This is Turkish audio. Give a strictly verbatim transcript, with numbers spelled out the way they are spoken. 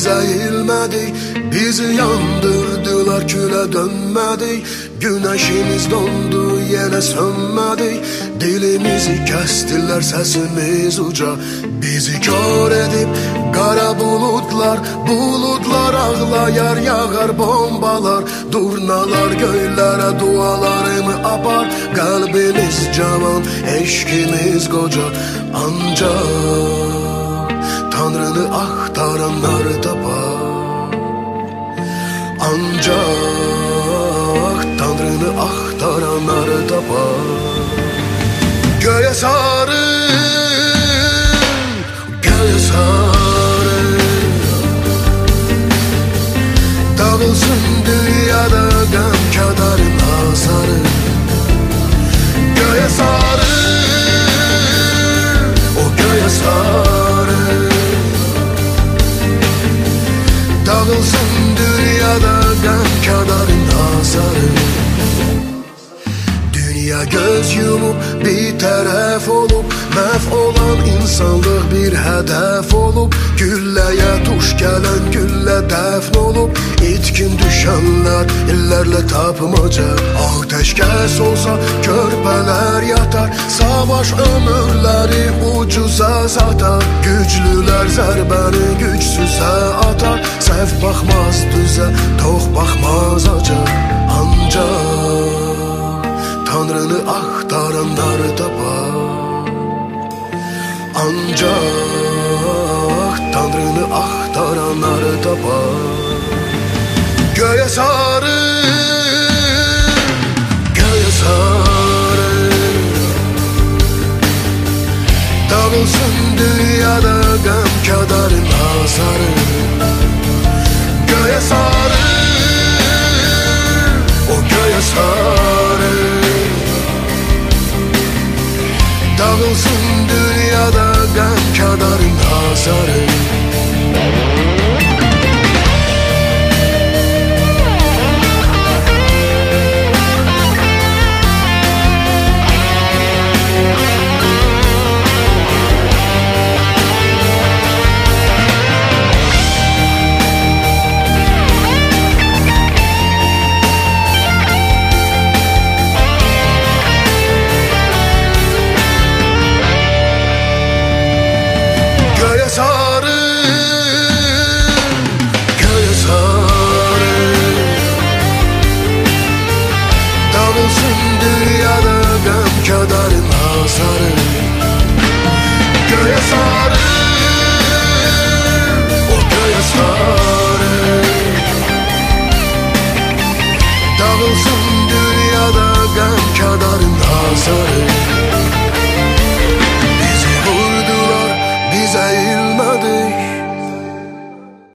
biz eğilmedik. Bizi yandırdılar, küle dönmedik. Güneşimiz dondu, yine sönmedik. Dilimizi kestiler, sesimiz uca. Bizi kör edip kara bulutlar, bulutlar ağlayar, yağar bombalar. Durnalar göylere dualarımı apar. Kalbimiz cavan, eşkimiz koca. Ancak Tanrını aktaranlar tapar. Ancak Tanrını aktaranlar tapar. Göğe sarı, göğe sarı, dağılsın dünyada gam kadarın azarı. Göğe sarı, o göğe sarı, dağılsın dünyada gam kadarın azarı. Dünya göz yumup bir taraf olup, məhv olan insanlıq bir hədəf olub. Gülləyə tuş gələn güllə dəfn olub. İtkin düşənlər illərlə tapmaca. Ateşkəs olsa körpələr yatar. Savaş ömürləri ucuza satar. Güclülər zərbəni gücsüzə atar. Səhv baxmaz düzə, tox baxmaz aca. Ancaq Tanrını aktaranlar tapar. Ancak Tanrını aktaranlar tapar. Göğe sarı,